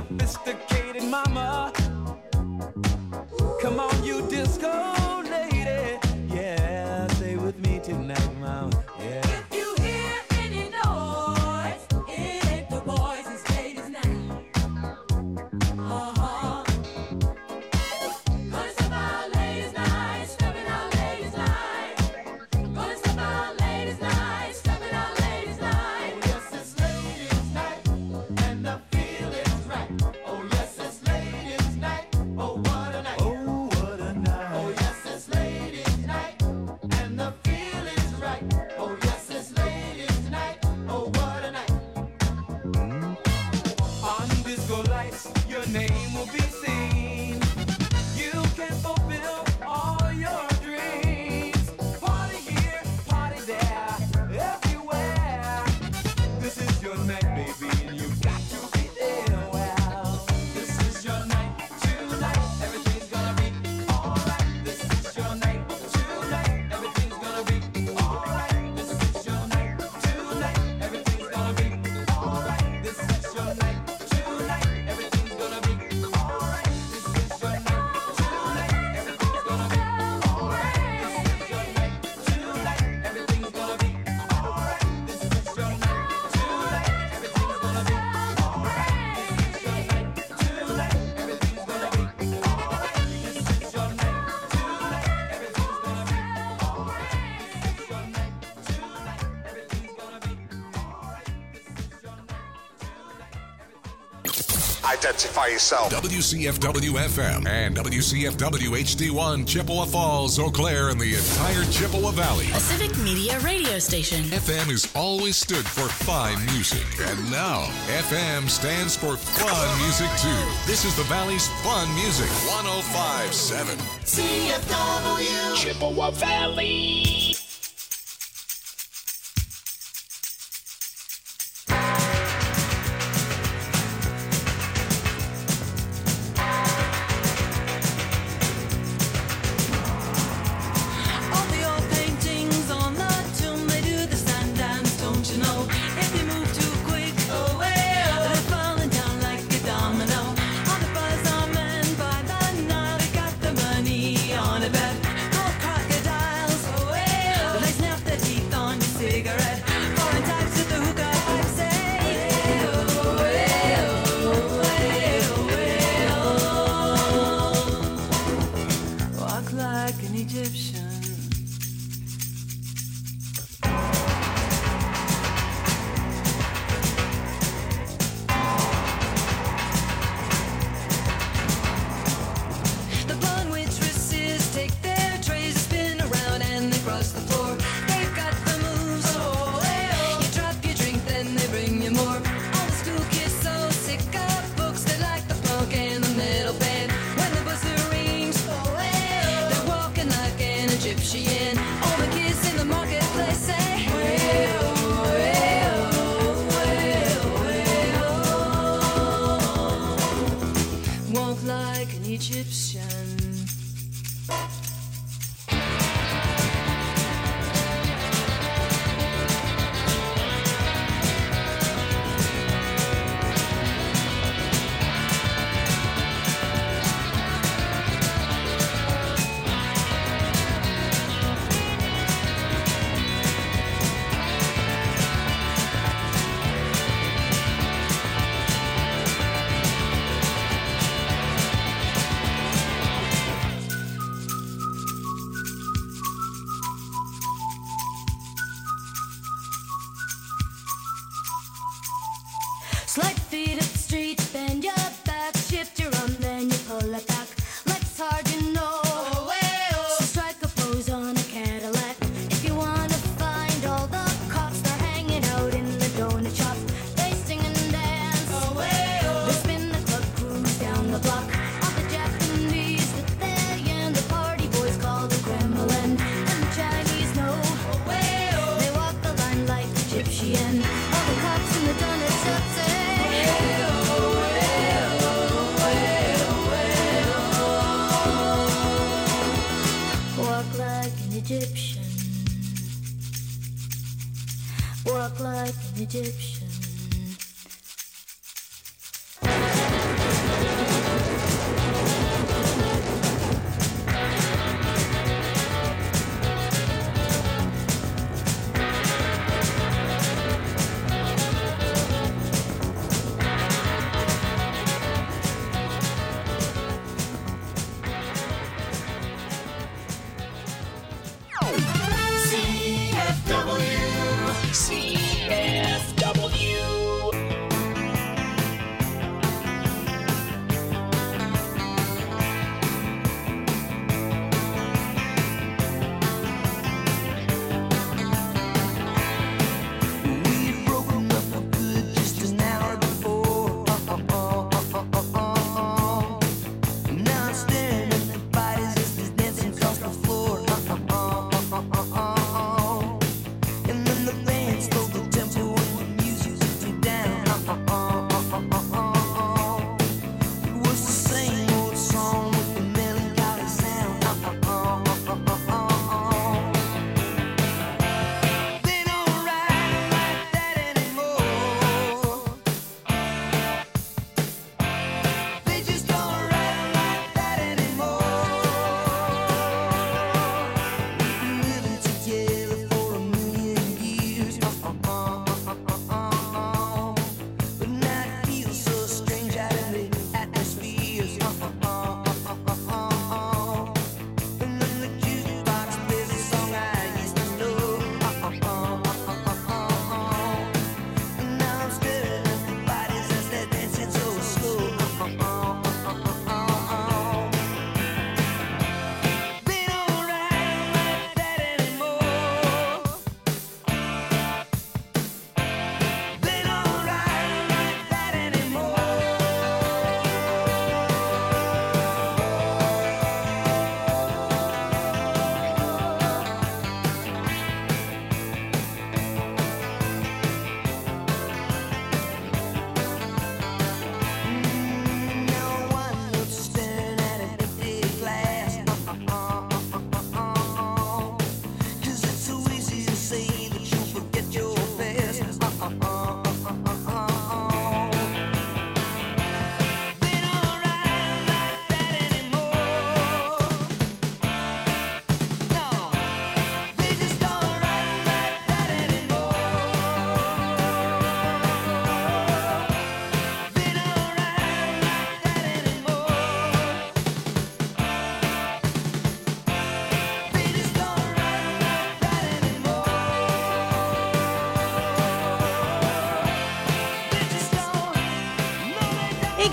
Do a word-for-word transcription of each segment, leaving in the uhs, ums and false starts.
sophisticated mama. Come on, you disco lady. Yeah, stay with me tonight, mama. Yeah. If you hear any noise, it ain't the boys, it's ladies' night. Uh-huh. Gonna step out ladies' night, stepping out ladies' night. Gonna step out ladies' night, stepping out ladies' night. Oh yes, it's ladies' night, and the feeling's right. Oh yes, it's ladies' night. Oh what a night. Oh, what a night. Oh yes, it's ladies' night, and the feeling's right. Oh yes, it's ladies' night. Oh what a night. On disco lights, your name will be seen. You can fulfill all your dreams. Party here, party there, everywhere. This is your night, baby, and you've got to be there. Well, this is your night tonight. Everything's gonna be alright. This is your night tonight. Everything's gonna be alright. This is your night tonight. Everything's gonna be alright. This is your night tonight. Everything's gonna be alright. This is your night tonight. Everything's gonna be alright. This is your night tonight. Everything's gonna be alright. This is your night tonight. Everything's gonna be alright. This is your night tonight. Everything's gonna be alright. This is your night tonight. Everything's gonna be alright. This is your night tonight. Everything's gonna be alright. This is your night tonight. Identify yourself. W C F W F M and W C F W H D one, Chippewa Falls, Eau Claire, and the entire Chippewa Valley. A Civic Media radio station. F M has always stood for fine music, and now F M stands for fun music too. This is the Valley's fun music, one oh five point seven. C F W Chippewa Valley. All the old paintings on the tomb, they do the sand dance, don't you know? If you move too quick, oh well, they're falling down like a domino. All the buzz are men by the night, they got the money on a bet. Gold crocodiles, oh well, they snap their teeth on your cigarette. Foreign types with the hookah pipe say, oh well, oh well, walk like an Egyptian. The blonde waitresses take their trays, spin around and they cross the floor. They've got the moves, oh well. You drop your drink, then they bring you more. All the school kids so sick of books, they like the punk and the metal band. When the buzzer rings, oh well, they're walking like an Egyptian. All the kids in the marketplace say, well, well, well, well. Walk like an Egyptian. Slide feet up the street, bend your back, shift your arm, then you pull it back. Legs hard, you know. Oh, well. So strike a pose on a Cadillac. If you wanna find all the cops, they're hanging out in the donut shop. They sing and dance. Oh, well. They spin the club, cruise down the block. All the Japanese with their yen, the party boys call the Kremlin. And the Chinese know. Oh, well. They walk the line like Egyptian. All the cops in the donut shop say, walk like an Egyptian. Walk like an Egyptian.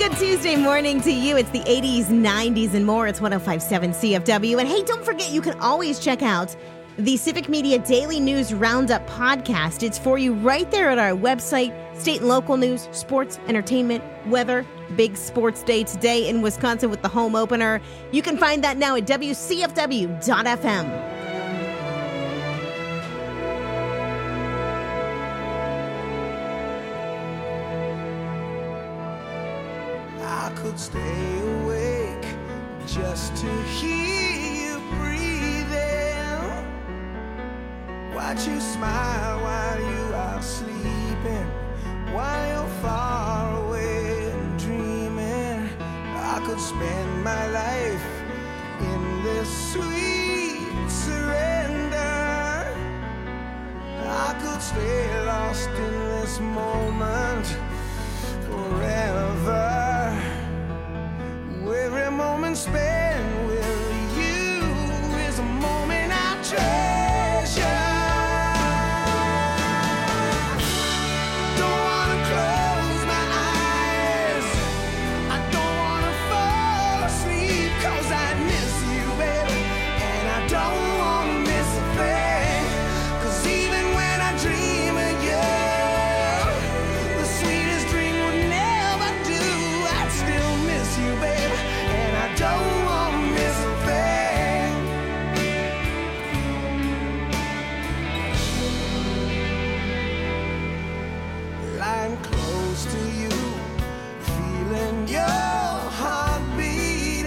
good Tuesday morning to you. It's the eighties, nineties, and more. It's one oh five point seven C F W. And hey, don't forget, you can always check out the Civic Media Daily News Roundup podcast. It's for you right there at our website. State and local news, sports, entertainment, weather, big sports day today in Wisconsin with the home opener. You can find that now at W C F W dot F M. I could stay awake just to hear you breathing. Watch you smile while you are sleeping, while you're far away and dreaming. I could spend my life in this sweet surrender. I could stay lost in this moment forever. Every moment spent with you is a moment I treasure. Don't wanna close my eyes, I don't wanna fall asleep, 'cause I miss you, baby, and I don't wanna miss a thing. 'Cause even when I dream of you, the sweetest dream would never do. I'd still miss you, baby, and I don't want to miss a thing. Lying close to you, feeling your heart beating,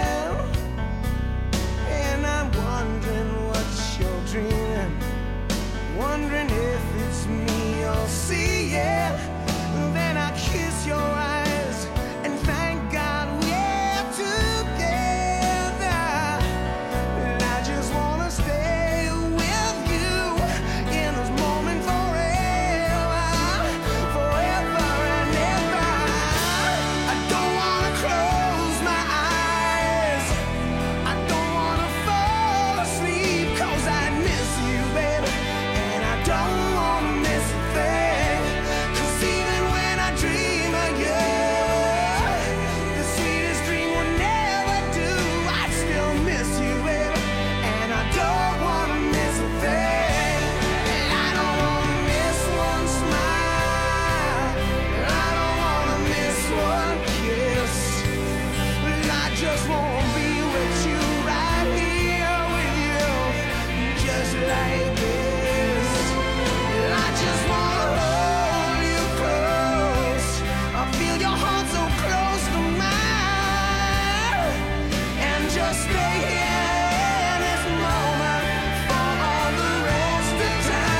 and I'm wondering what you're dreaming, wondering if it's me you're seeing. Then I kiss your eyes and thank God we're together. And I just wanna stay with you in this moment forever, forever and ever. I don't wanna close my eyes, I don't wanna fall asleep, 'cause I miss you, baby, and I don't wanna miss a thing. 'Cause even when I dream of you, the sweetest dream will never do. I still miss you, baby, and I don't wanna miss a thing. And I don't wanna miss one smile, and I don't wanna miss one kiss. And I just wanna be with you, right here with you, just like this. And I just wanna hold you close, I feel your heart so close to mine, and just stay here in this moment for all the rest of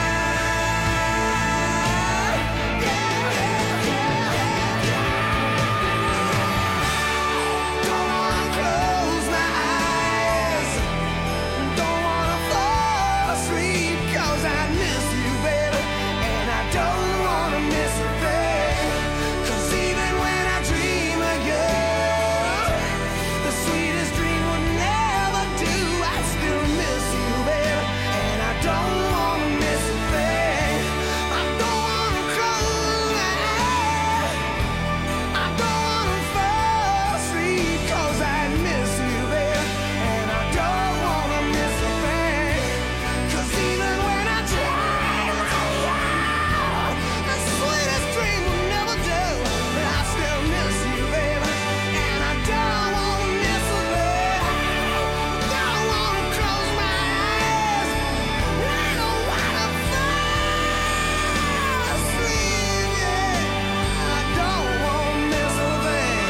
time. Yeah, yeah, yeah, yeah. Don't wanna close my eyes, don't wanna fall asleep, 'cause I miss you, baby, and I don't wanna miss a thing. 'Cause even when I dream of you, the sweetest dream would never do. I still miss you, baby, and I don't wanna miss a thing. I don't wanna close my eyes, I don't wanna fall asleep, 'cause I miss you, baby, and I don't wanna miss a thing. 'Cause even when I dream of you, the sweetest dream will never do. But I still miss you, baby, and I don't wanna miss a thing. Don't wanna close my eyes, I don't wanna fall asleep, yeah. I don't wanna miss a thing.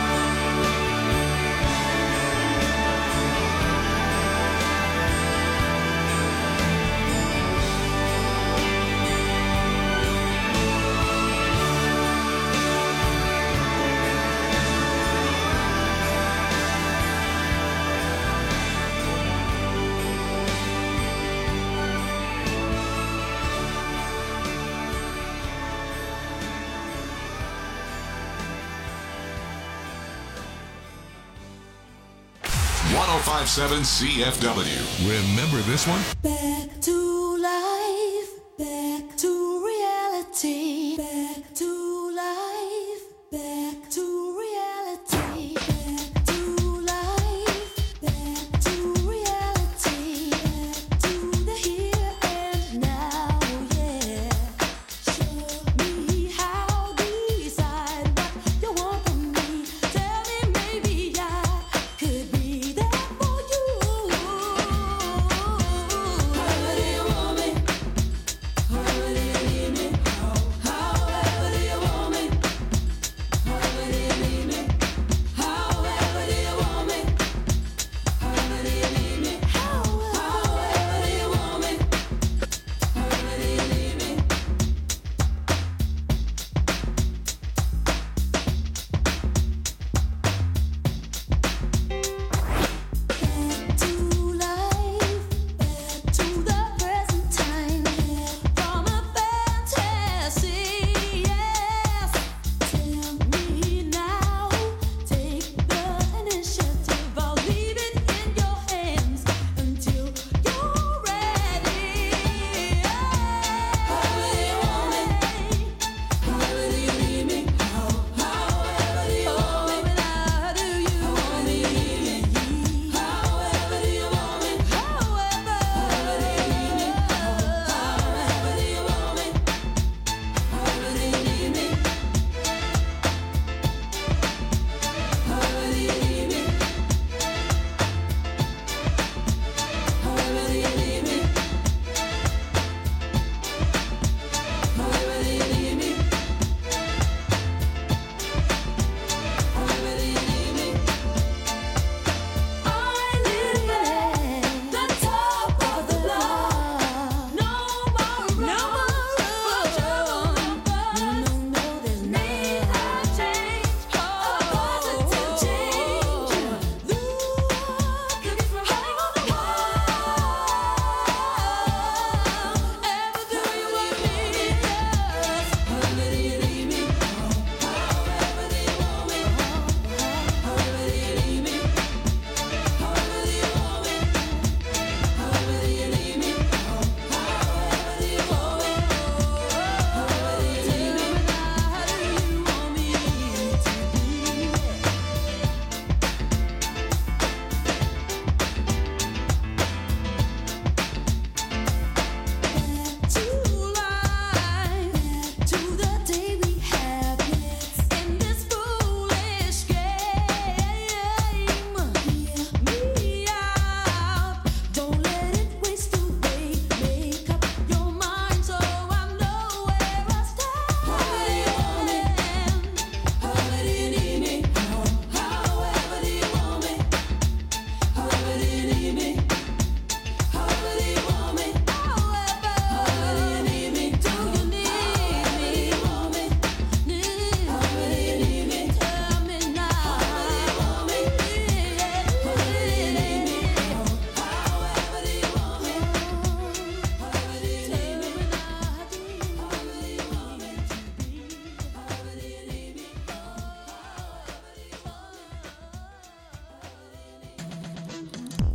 one oh five point seven C F W. Remember this one? Back to life, back to reality, back to life, back to reality.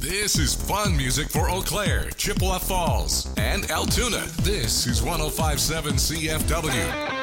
This is fun music for Eau Claire, Chippewa Falls, and Altoona. This is one oh five point seven C F W.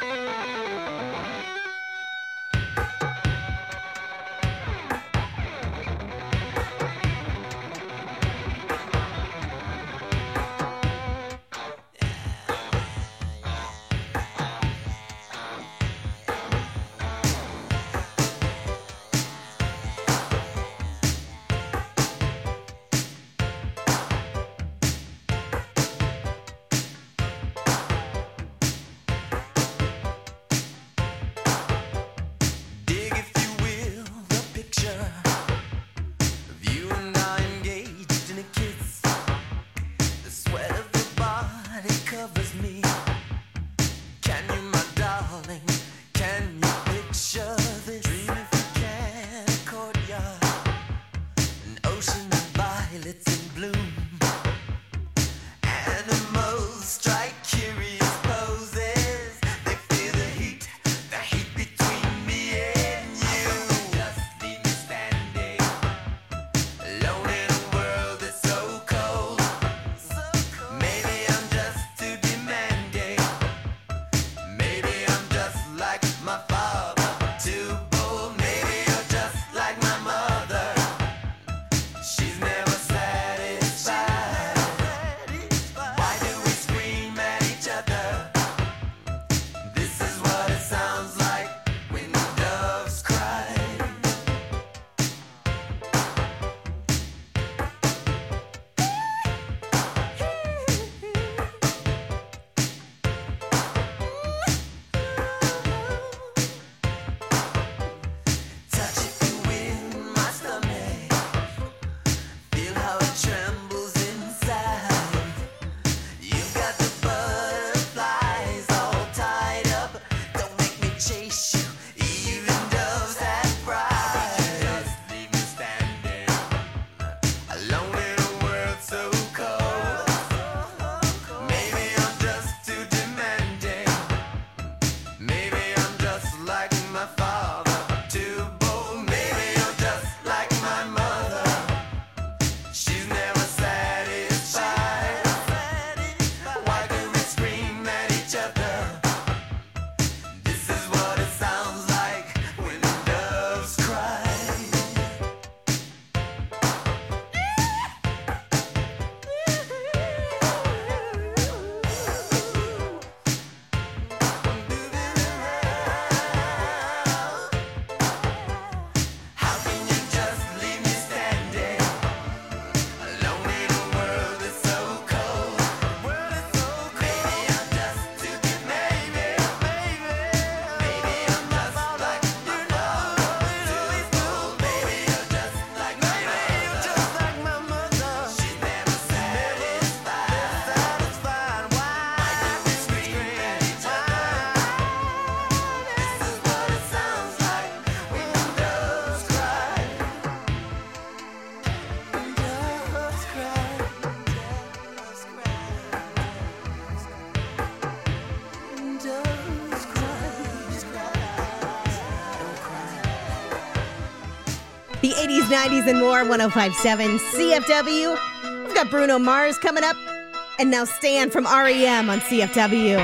The eighties, nineties, and more, one oh five point seven C F W. We've got Bruno Mars coming up. And now Stan from R E M on C F W.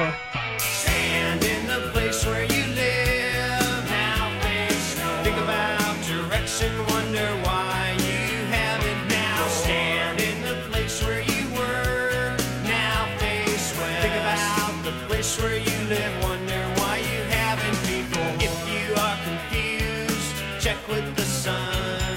Stand in the place where you live. Now face, think about direction, wonder why you haven't now. Stand in the place where you were. Now face when. Think about the place where you live, wonder why you haven't before. If you are confused, check with the sun.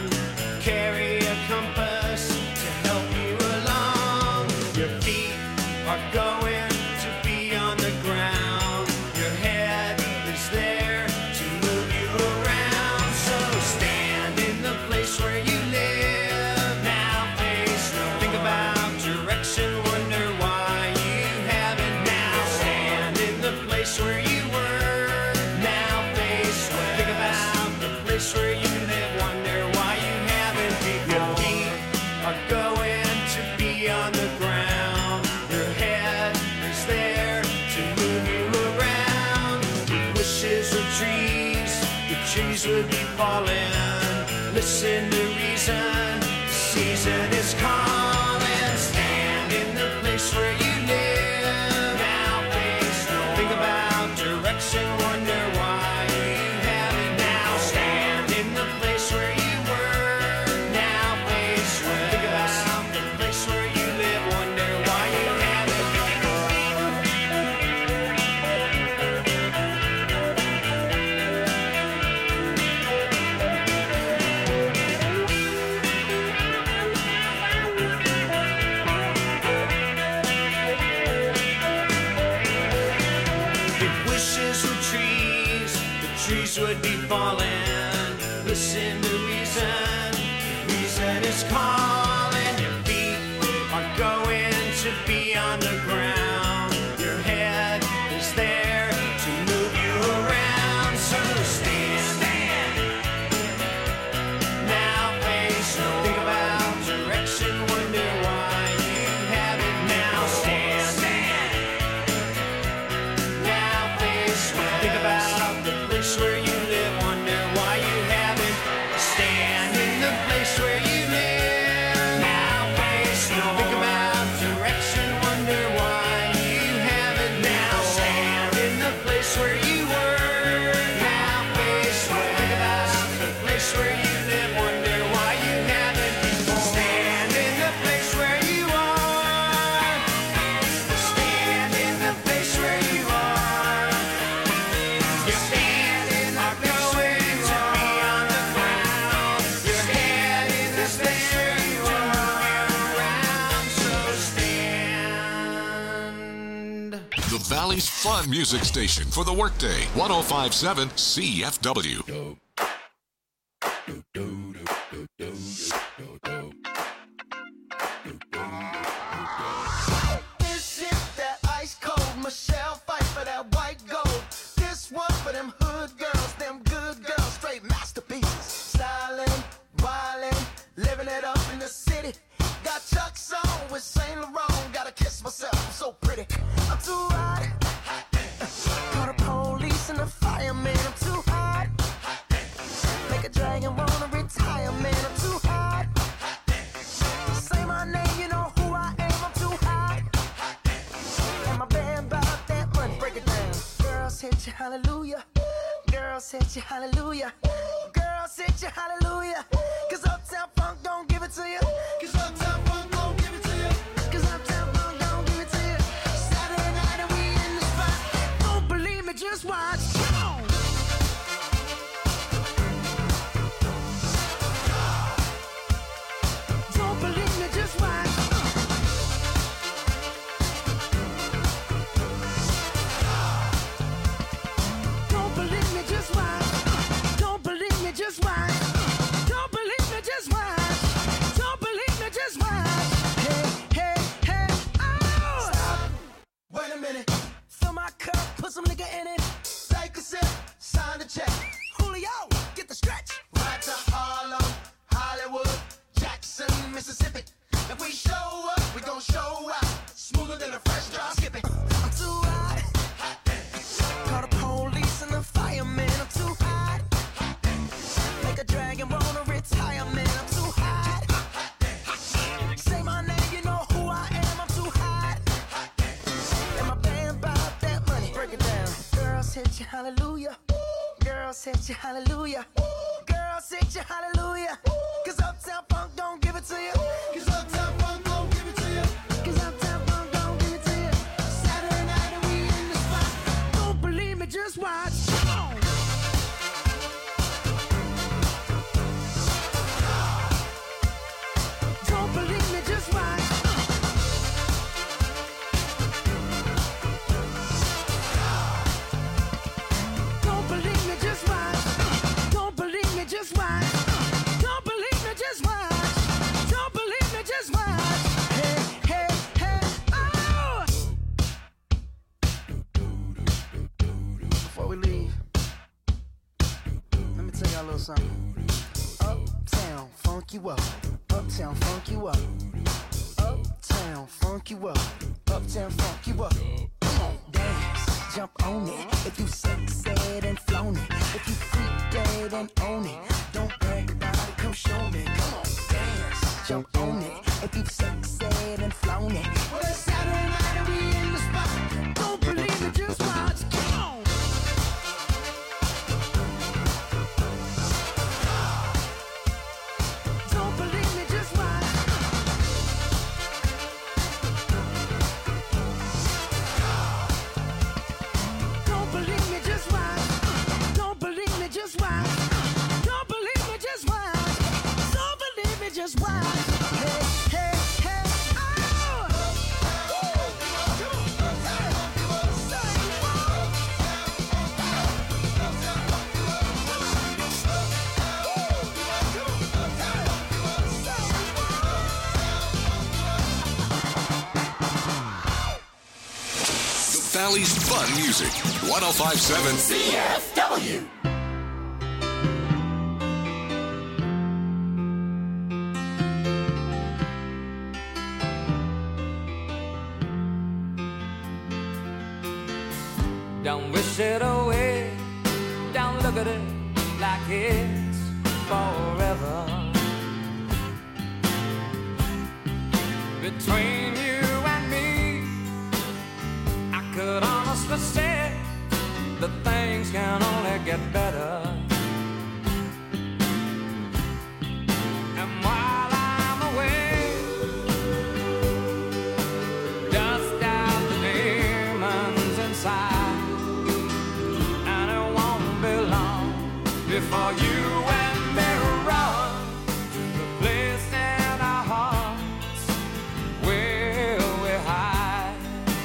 Carry a compass to help you along. Your feet are going to be on the ground. Your head is there to move you around. So stand in the place where you live. Now face no. Think about direction, wonder why you haven't now. Stand in the place where you were. Now face where. Think about the place where you live, wonder why you haven't before. Your feet are going to be on the ground. Your head is there to move you around. Your wishes are trees, the trees will be falling. Listen to reason, the season is leaves would be falling. Listen to reason, reason is calling. Your feet are going to be on the ground. Your head is there to move you around. So stand, stand. Now face no. Think about direction, wonder why you have it now. Stand, stand. Now face no. Think about the place where you live, wonder why you haven't. Stand in the place where you live. Now face no. Think about direction, wonder why you haven't. Now stand in the place where you were. Now face no. Think about the place where you live, wonder why you haven't. Stand in the place where you are. Stand in the place where you are. Your feet are going to be on the ground. Your head in the place where you are. Around, so stand. The Valley's Fun Music Station for the workday. one oh five point seven C F W. This is that ice cold Michelle fight for that white gold. This one for them hood girls, them good girls, straight masterpieces. Stylin', wildin', living it up in the city. Got Chuck's on with Saint Laurent. Gotta kiss myself, I'm so pretty. I'm too hot. Call the police and the fireman. I'm too hot. Make a dragon wanna retire, man. I'm too hot. Say my name, you know who I am. I'm too hot. And my band bought that money. Break it down. Girls hit you, hallelujah. Girls hit you, hallelujah. Girls hit you, hallelujah. Cause Uptown Funk don't give it to you. Cause Uptown Funk don't give it to you. Cause Uptown Funk don't give it to you. Saturday night and we in the spot. Don't believe me, just watch. Come on. Don't believe me, just watch. Don't believe me, just watch. Don't believe me, just watch. Don't believe me, just watch. Don't believe me, just watch. Hey, hey, hey, oh! Stop. Wait a minute. Fill my cup, put some nigga in it. Take a sip, sign the check. Julio, get the stretch. Right to Harlem, Hollywood, Jackson, Mississippi. If we show up, we gon' show out. Smoother than a fresh drop skipping. I'm too hot. Call the police and the fireman. I'm too hot. Make a dragon wanna retire, man. I'm too hot. Say my name, you know who I am. I'm too hot. And my band bought that money. Break it down. Girls hit you, hallelujah. Girls hit you, hallelujah. Girls hit you, hallelujah. Cause Uptown Funk don't give it to you. Cause Uptown Funk don't give it to you. Cause Uptown Funk don't give it to you. Saturday night and we in the spot. Don't believe me, just watch. Come on. Don't believe me, just watch. Don't believe me, just watch. Don't believe me, just watch. Don't believe me, just watch. Don't believe me, just watch. Hey, hey, hey, oh! Before we leave, let me tell y'all a little something. Uptown, funk you up. Uptown, funk you up. Uptown, funk you up. Uptown, funk you up. Come on, dance, jump on it. If you sexed and flown it. If you freak dead and own it. Don't brag about it, come show me. Come on, dance, jump on it. If you sexed and flown it. Well, it's Saturday night and we in the spot. Don't believe it, just watch. Come on. Don't believe me, just watch. Don't believe me, just watch. Don't believe me, just watch. Don't believe me, just watch. Don't believe me, just watch. Hey, hey, hey, oh! Valley's fun music. one oh five point seven C F W. Don't wish it away. Don't look at it like it's forever. Between you and me, I could honestly say that things can only get better. And while I'm away, dust out the demons inside, and it won't be long before you and me run to the place in our hearts where we hide.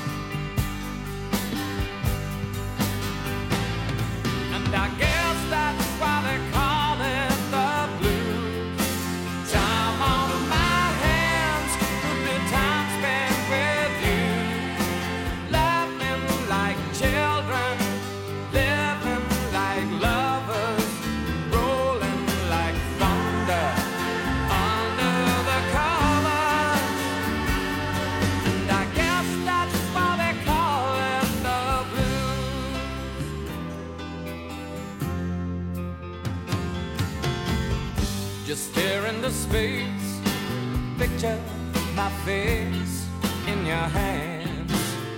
And I guess that's why they call it the blues. Time on my hands could be time spent with you, laughing like children, living like lovers, rolling like thunder under the covers. And I guess that's why they call it the blues. Just stare into space, picture my face in your hands.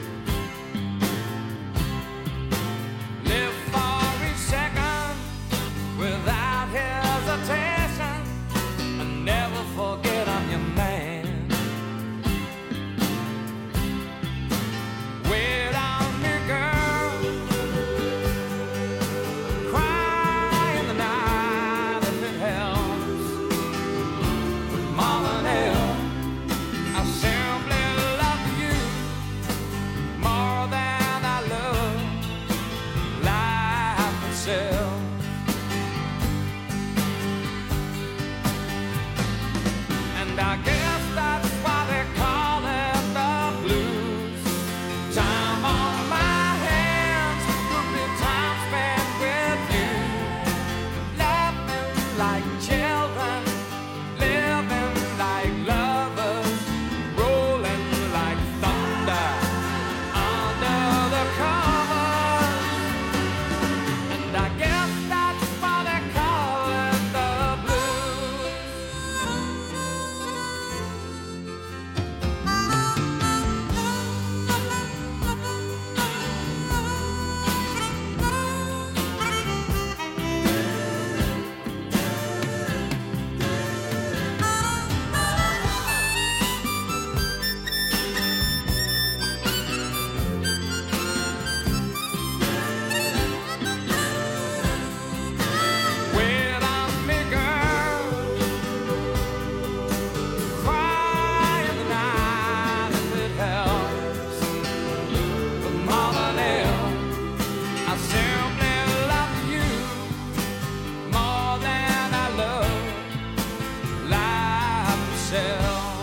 Live for each second without hesitation, and never forget I'm your man. Wait on me, girl. Cry in the night if it helps. But more than ever, I simply love you more than I love life itself. And I guess that's why they call it the blues. Time on my hands could be time spent with you, laughing like children, living like lovers, rolling like thunder under the covers. And I guess that's why they call it the blues. Wait on me, girl. Cry in the night if it helps. But more than ever, I simply love you more than I love life itself.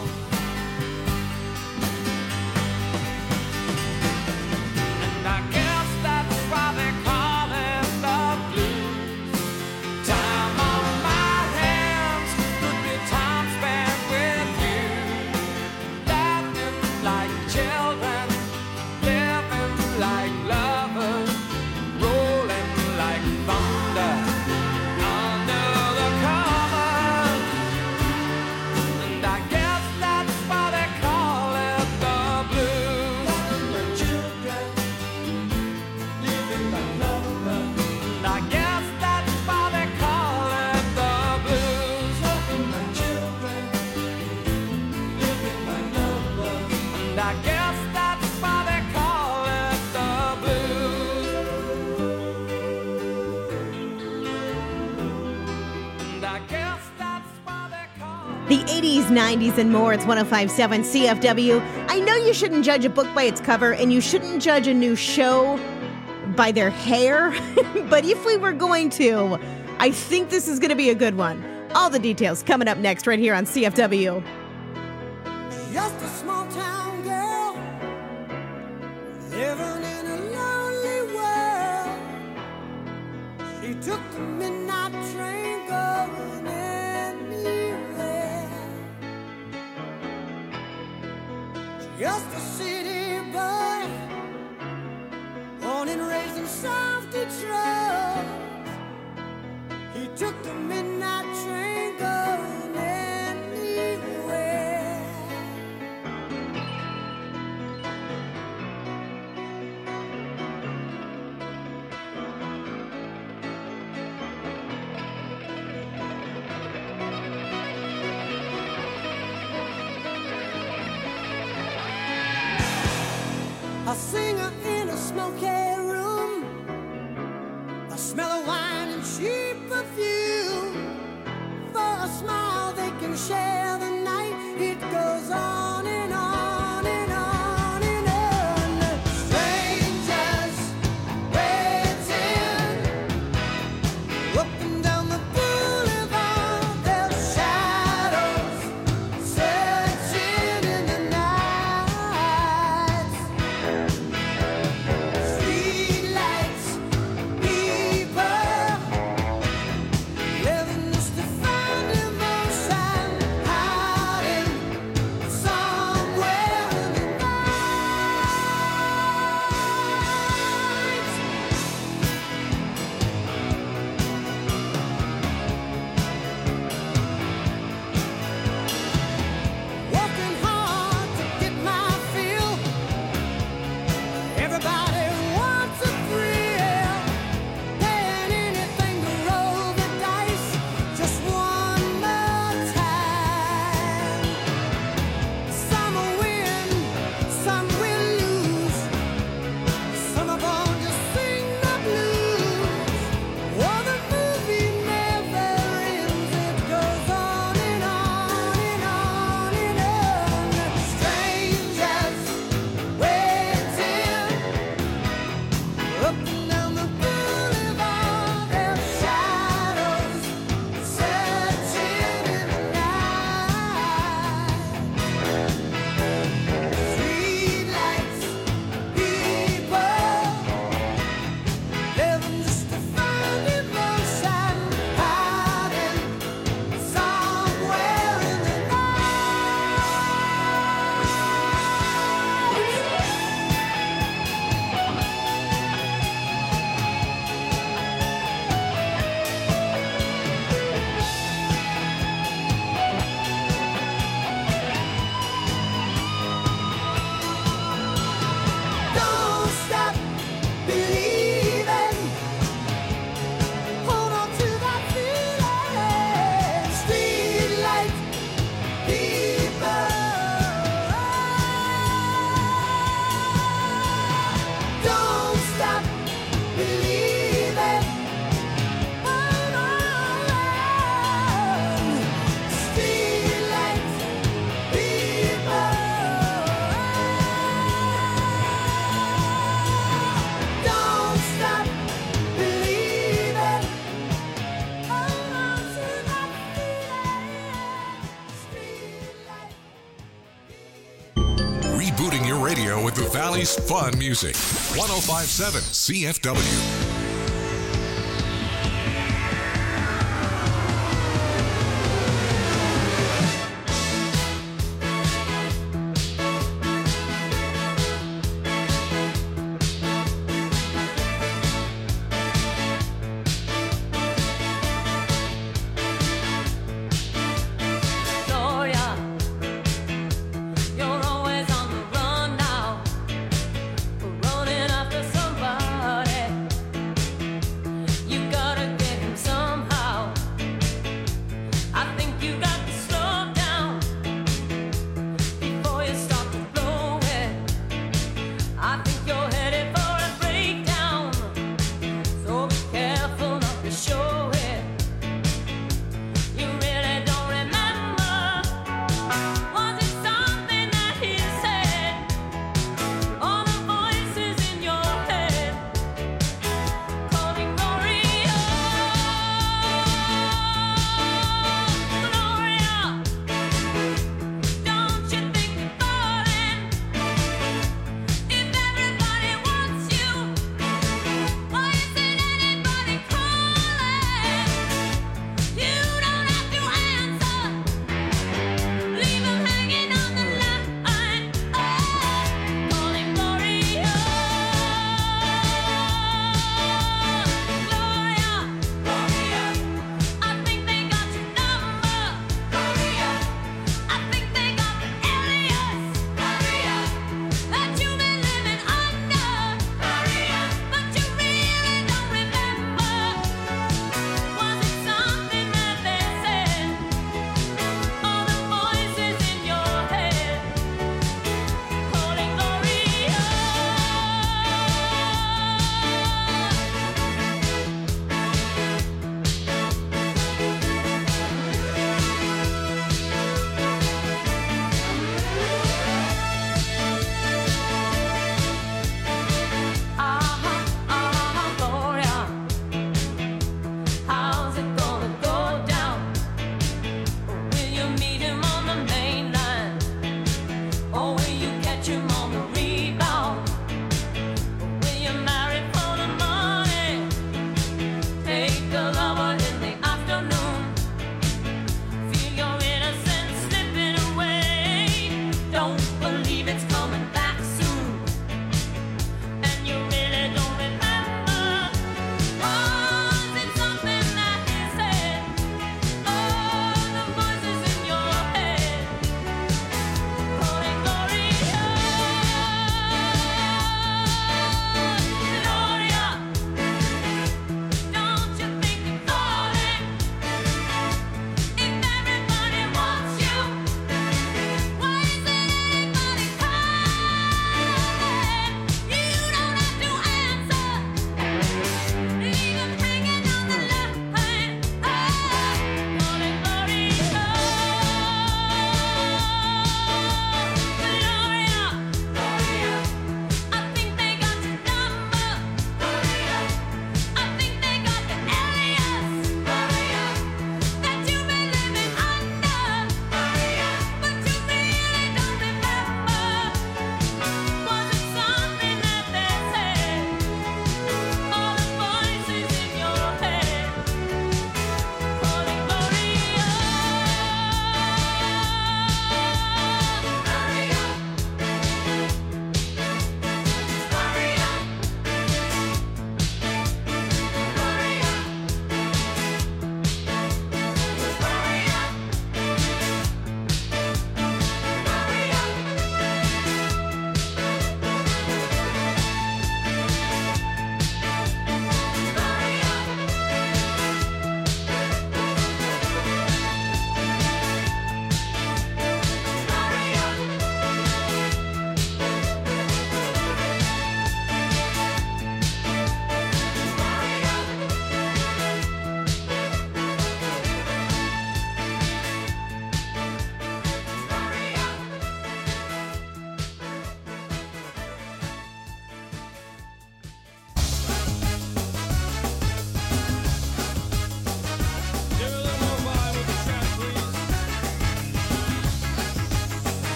And I guess that's why they call it the blues. Time on my hands could be time spent with you, laughing like children, living like lovers, rolling like thunder under the covers. And I guess that's why they call it the blues. Children, living like lovers. And I guess that's why they call it the blues. My children, living like lovers. And I guess that's why they call it the blues. And I guess that's why they call it. The eighties, nineties, and more. It's one oh five point seven C F W. I know you shouldn't judge a book by its cover, and you shouldn't judge a new show by their hair. But if we were going to, I think this is going to be a good one. All the details coming up next right here on C F W. Just a small town girl living in just a city boy, born and raised in South Detroit. He took the midnight train going anywhere. A singer in a smoky room, a smell of wine and cheap perfume. For a smile they can share the night. It goes on and on and on and on. Strangers waiting up and down the boulevard, their shadows searching in the night. Streetlights, people living just to find emotion, hiding somewhere in the night. Working hard to get my fill. Everybody wants a thrill, paying anything to roll the dice just one more time. Some will win, some will lose. Some of them just sing the blues. Oh, the movie never ends. It goes on and on and on and on. Strangers waiting up and down the boulevard, their shadows searching in the night. Streetlights, people living just to find emotion, hiding somewhere in the Don't stop believing. Hold on to that feeling. Streetlight people. Don't stop believing. Hold on. Streetlight people. Don't stop believing. Hold on to that feeling. Streetlight. Rebooting your radio with the Valley's fun music. one oh five point seven C F W. Gloria, you're always on the run now, running after somebody.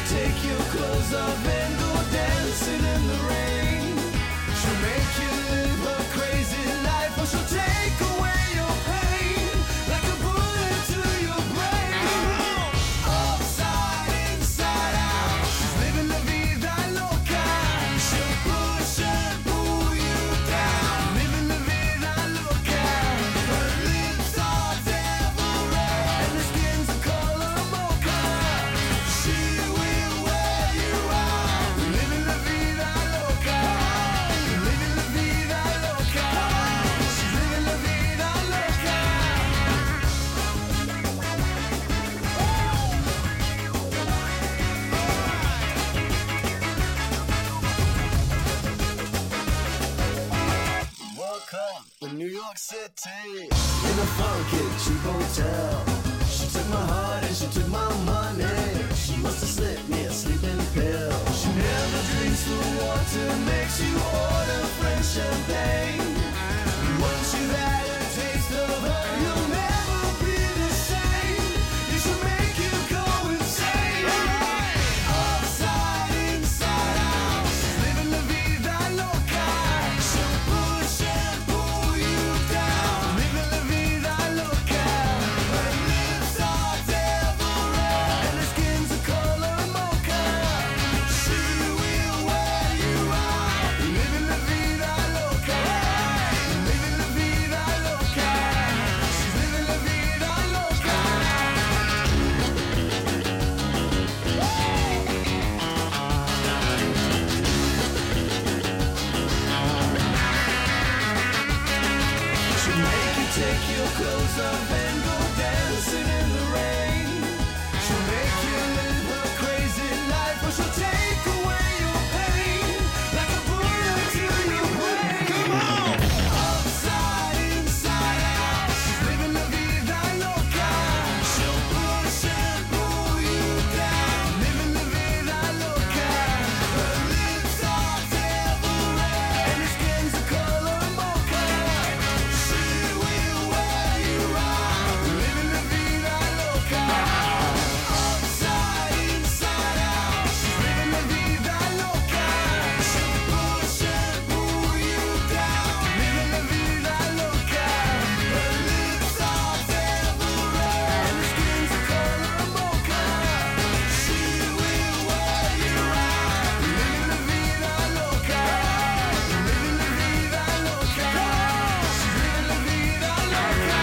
take your clothes off and go dancing in the rain. She'll make you live a crazy life, or she'll take away your pain like a bullet to your brain. Upside, inside out, she's living la vida loca. She'll push and pull you down, living la vida loca. Her lips are devil red and her skin's the color mocha. She will wear you out, living la vida loca. Living la vida loca. She's living la vida loca. Welcome to New York City, in a funky cheap hotel. She took my heart and she took my money. She must have slipped me a sleeping pill. She never drinks the water, makes you order French champagne. Once you've had a taste of her, you'll never be the same. You should make you go insane. Upside, inside out, she's living la vida loca. She'll push and pull you down, living la vida loca. Her lips are devil red and her skin's the color mocha. She will wear you out, living la vida loca. Living la vida loca. She's living la vida loca. She'll make you take your clothes off and go dancing in the rain. She'll make you live a crazy life, or she'll take away your pain like a bullet to your brain. Come on! Upside, inside out, she's living la vida loca. She'll push and pull you down, living la vida loca. Her lips are devil red and her skin's the color mocha. She will wear you out, living la vida loca. Upside, inside out, she's living la vida loca. She'll push and pull you down, living la vida loca. Her lips are devil red and her skin's the color mocha. She will wear you out, living la vida loca. Living la vida loca. She's living la vida loca.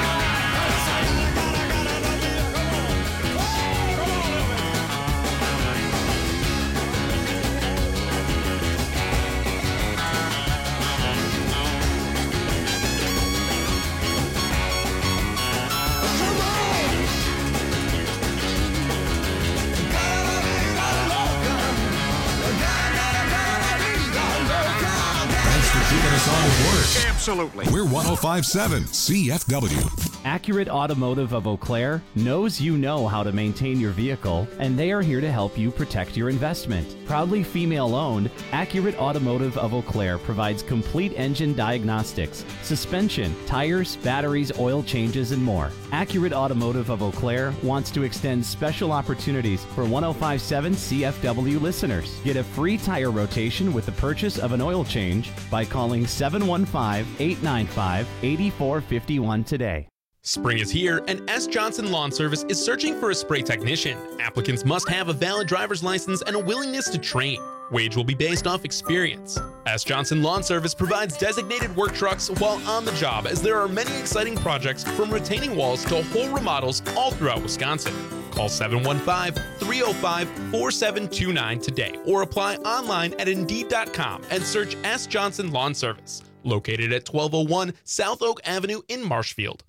Thanks for keeping us on board. Absolutely. We're one oh five point seven C F W. Accurate Automotive of Eau Claire knows you know how to maintain your vehicle, and they are here to help you protect your investment. Proudly female-owned, Accurate Automotive of Eau Claire provides complete engine diagnostics, suspension, tires, batteries, oil changes, and more. Accurate Automotive of Eau Claire wants to extend special opportunities for one oh five point seven C F W listeners. Get a free tire rotation with the purchase of an oil change by calling seven one five, eight nine five, eight four five one today. Spring is here, and S. Johnson Lawn Service is searching for a spray technician. Applicants must have a valid driver's license and a willingness to train. Wage will be based off experience. S. Johnson Lawn Service provides designated work trucks while on the job, as there are many exciting projects from retaining walls to whole remodels all throughout Wisconsin. Call seven one five, three oh five, four seven two nine today or apply online at Indeed dot com and search S. Johnson Lawn Service, located at twelve oh one South Oak Avenue in Marshfield.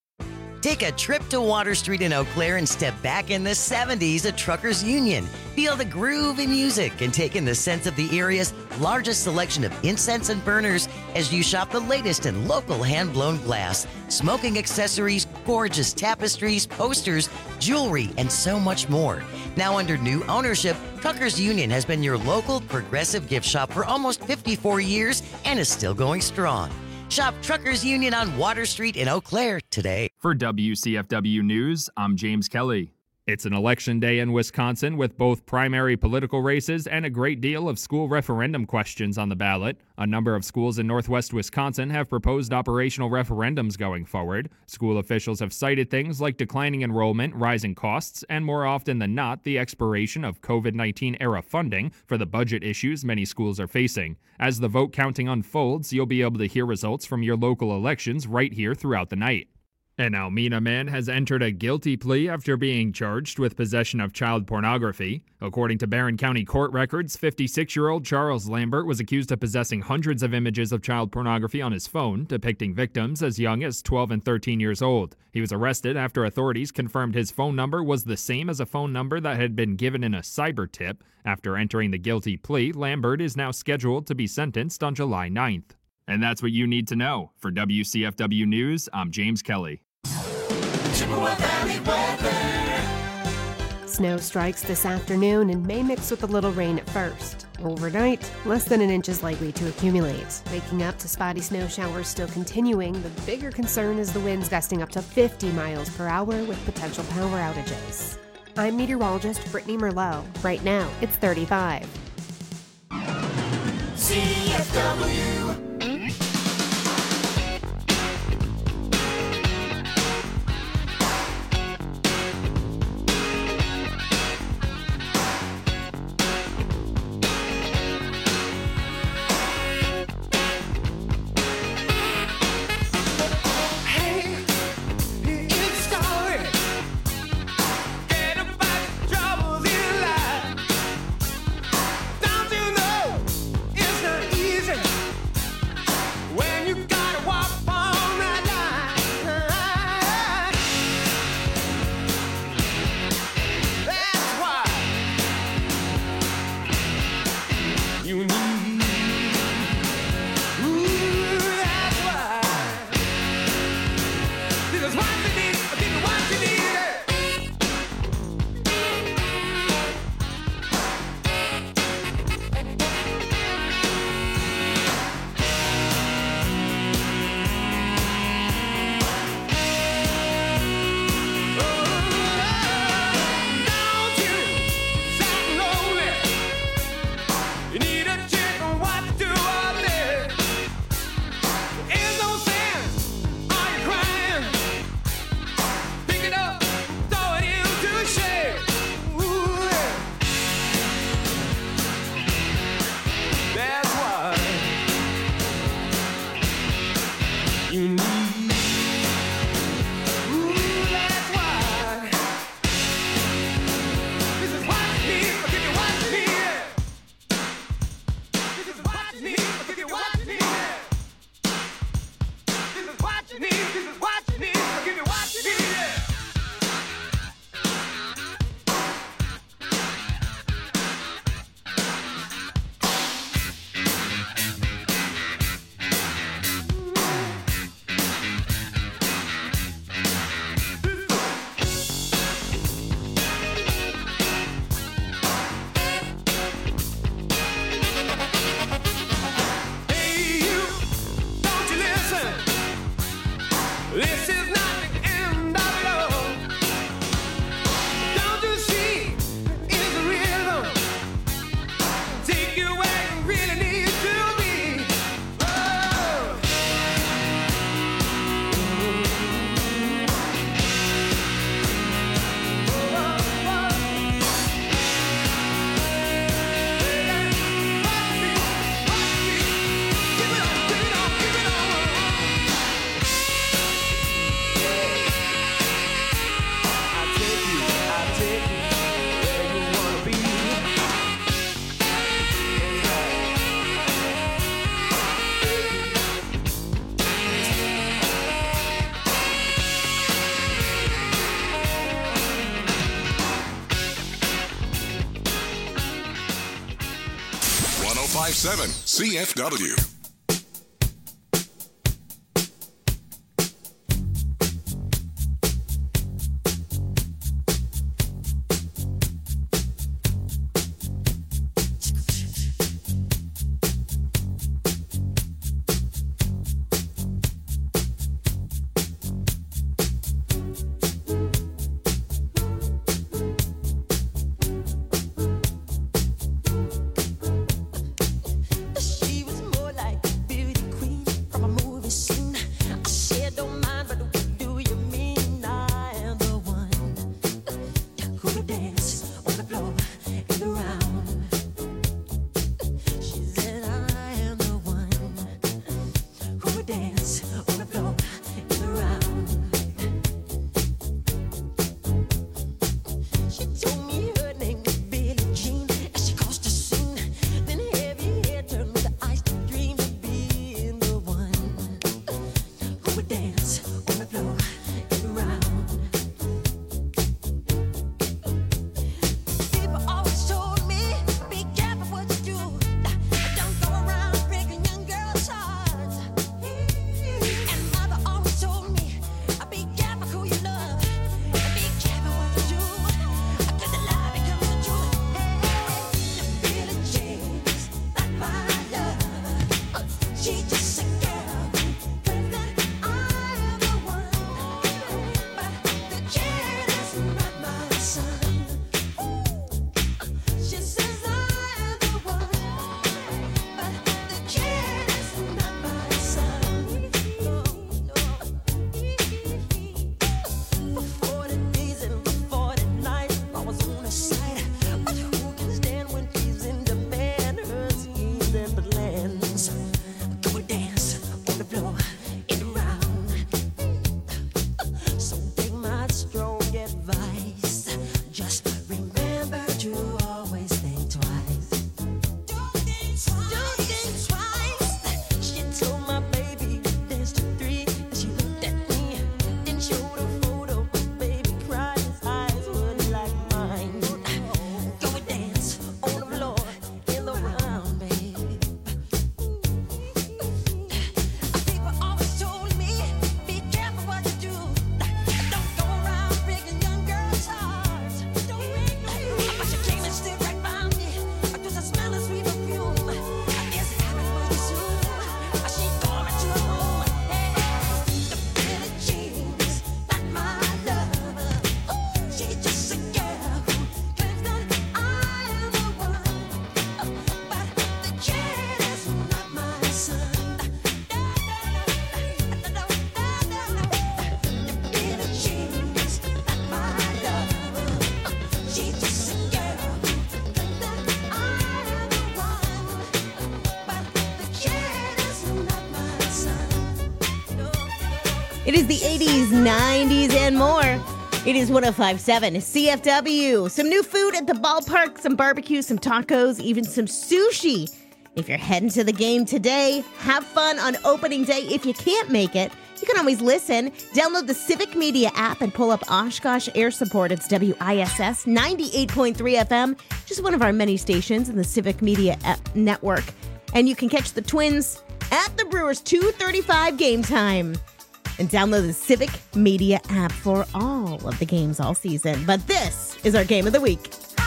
Take a trip to Water Street in Eau Claire and step back in the seventies at Truckers Union. Feel the groove in music and take in the sense of the area's largest selection of incense and burners as you shop the latest in local hand-blown glass, smoking accessories, gorgeous tapestries, posters, jewelry, and so much more. Now under new ownership, Truckers Union has been your local progressive gift shop for almost fifty-four years and is still going strong. Shop Truckers Union on Water Street in Eau Claire today. For W C F W News, I'm James Kelly. It's an election day in Wisconsin with both primary political races and a great deal of school referendum questions on the ballot. A number of schools in northwest Wisconsin have proposed operational referendums going forward. School officials have cited things like declining enrollment, rising costs, and more often than not, the expiration of COVID nineteen era funding for the budget issues many schools are facing. As the vote counting unfolds, you'll be able to hear results from your local elections right here throughout the night. An Almena man has entered a guilty plea after being charged with possession of child pornography. According to Barron County court records, fifty-six-year-old Charles Lambert was accused of possessing hundreds of images of child pornography on his phone, depicting victims as young as twelve and thirteen years old. He was arrested after authorities confirmed his phone number was the same as a phone number that had been given in a cyber tip. After entering the guilty plea, Lambert is now scheduled to be sentenced on July ninth. And that's what you need to know. For W C F W News, I'm James Kelly. Chippewa Valley weather. Snow strikes this afternoon and may mix with a little rain at first. Overnight, less than an inch is likely to accumulate. Waking up to spotty snow showers still continuing, the bigger concern is the winds gusting up to fifty miles per hour with potential power outages. I'm meteorologist Brittany Merlot. Right now, it's thirty-five. C F W. one oh five point seven C F W. It is the eighties, nineties, and more. It is one oh five point seven C F W. Some new food at the ballpark, some barbecue, some tacos, even some sushi. If you're heading to the game today, have fun on opening day. If you can't make it, you can always listen. Download the Civic Media app and pull up Oshkosh Air Support. It's W I S S ninety-eight point three F M, just one of our many stations in the Civic Media app network. And you can catch the Twins at the Brewers two thirty-five game time. And download the Civic Media app for all of the games all season. But this is our game of the week.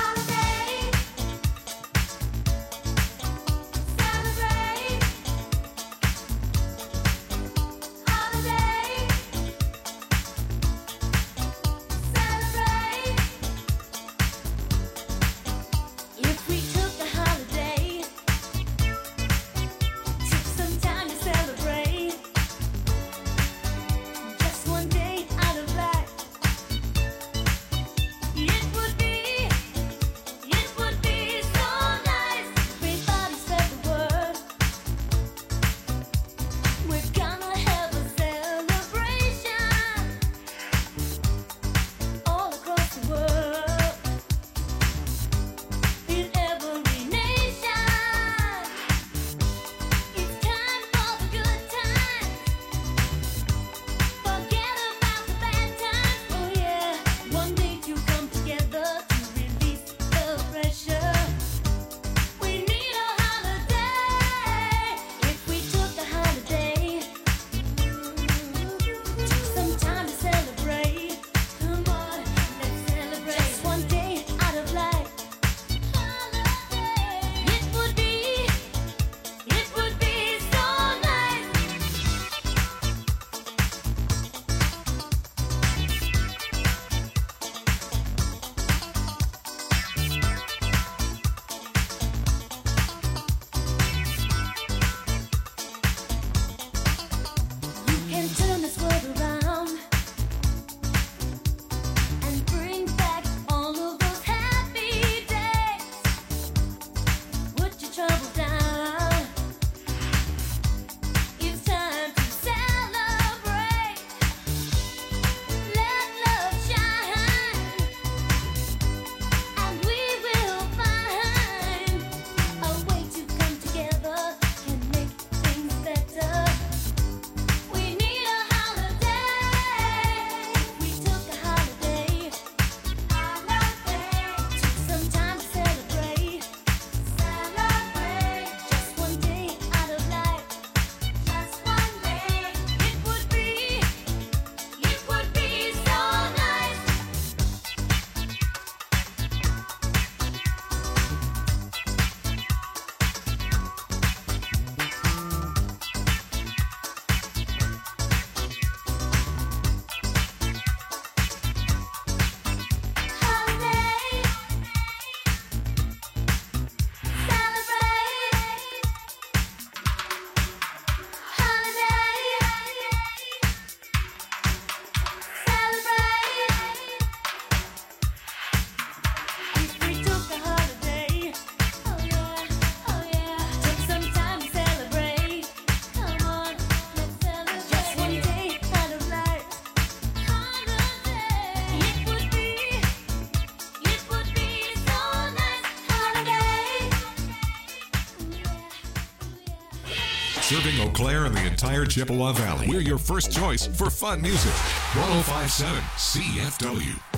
Serving Eau Claire and the entire Chippewa Valley. We're your first choice for fun music. one oh five point seven C F W.